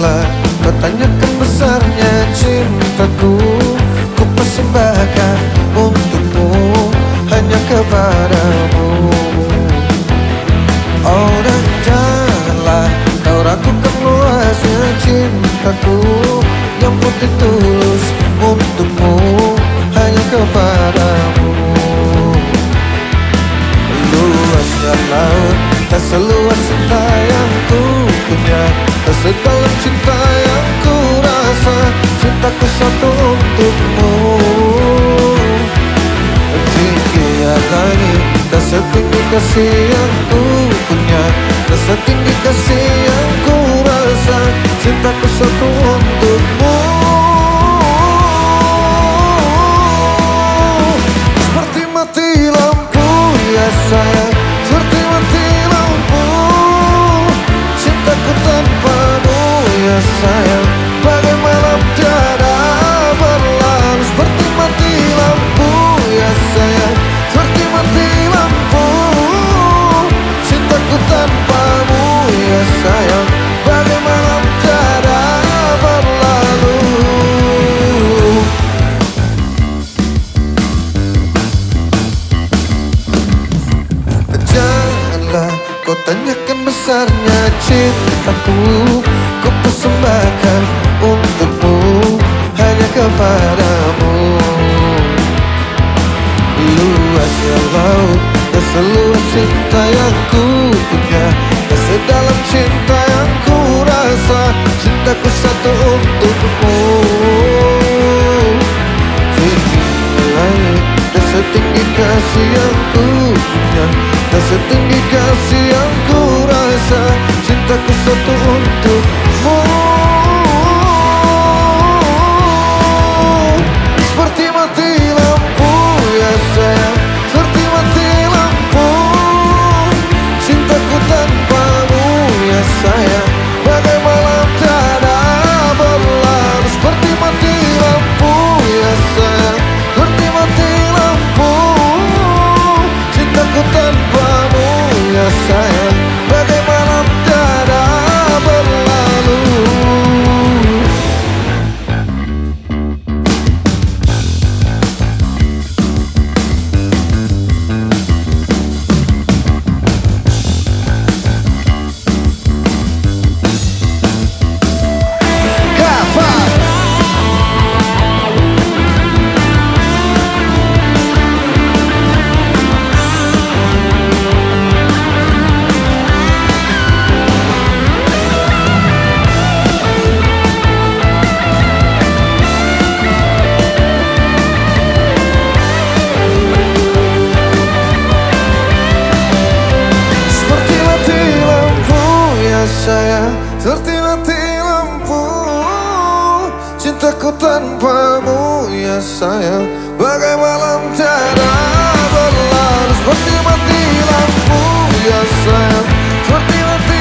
Janganlah kau tanyakan besarnya cintaku, ku persembahkan untukmu, hanya kepadamu. Oh, dan janganlah kau ragukan luasnya cintaku yang putih tulus untukmu, hanya kepadamu. Luasnya laut tak seluas cinta yang ku punya, tak sedalam cinta yang ku rasa. Cintaku satu untukmu. Tinggi langit tak setinggi kasih yang ku punya, tak setinggi kasih yang ku rasa. Cintaku satu untukmu. Seperti mati lampu ya sayang, seperti mati lampu. Cintaku tanpamu ya sayang, bagai malam tiada berlalu. Seperti mati lampu ya sayang, seperti mati lampu. Cintaku tanpamu ya sayang, bagai malam tiada berlalu. Janganlah kau tanyakan besarnya cintaku, ku persembahkan untukmu, hanya kepadamu. Luasnya laut tak seluas cinta yang ku punya, tak sedalam cinta yang ku rasa. Cintaku satu untukmu. Tinggi langit tak setinggi kasih yang ku punya, tak setinggi kasih yang ku rasa. Cintaku satu untukmu. Seperti mati lampu ya sayang, seperti mati lampu. Cintaku tanpamu ya sayang, bagai malam tiada berlalu. Seperti mati lampu ya sayang, seperti mati lampu. Cintaku tanpamu ya sayang, bagai malam tiada berlalu. Sayang, seperti mati lampu. Cintaku tanpamu ya sayang, bagai malam tiada berlalu. Seperti mati lampu ya sayang, seperti mati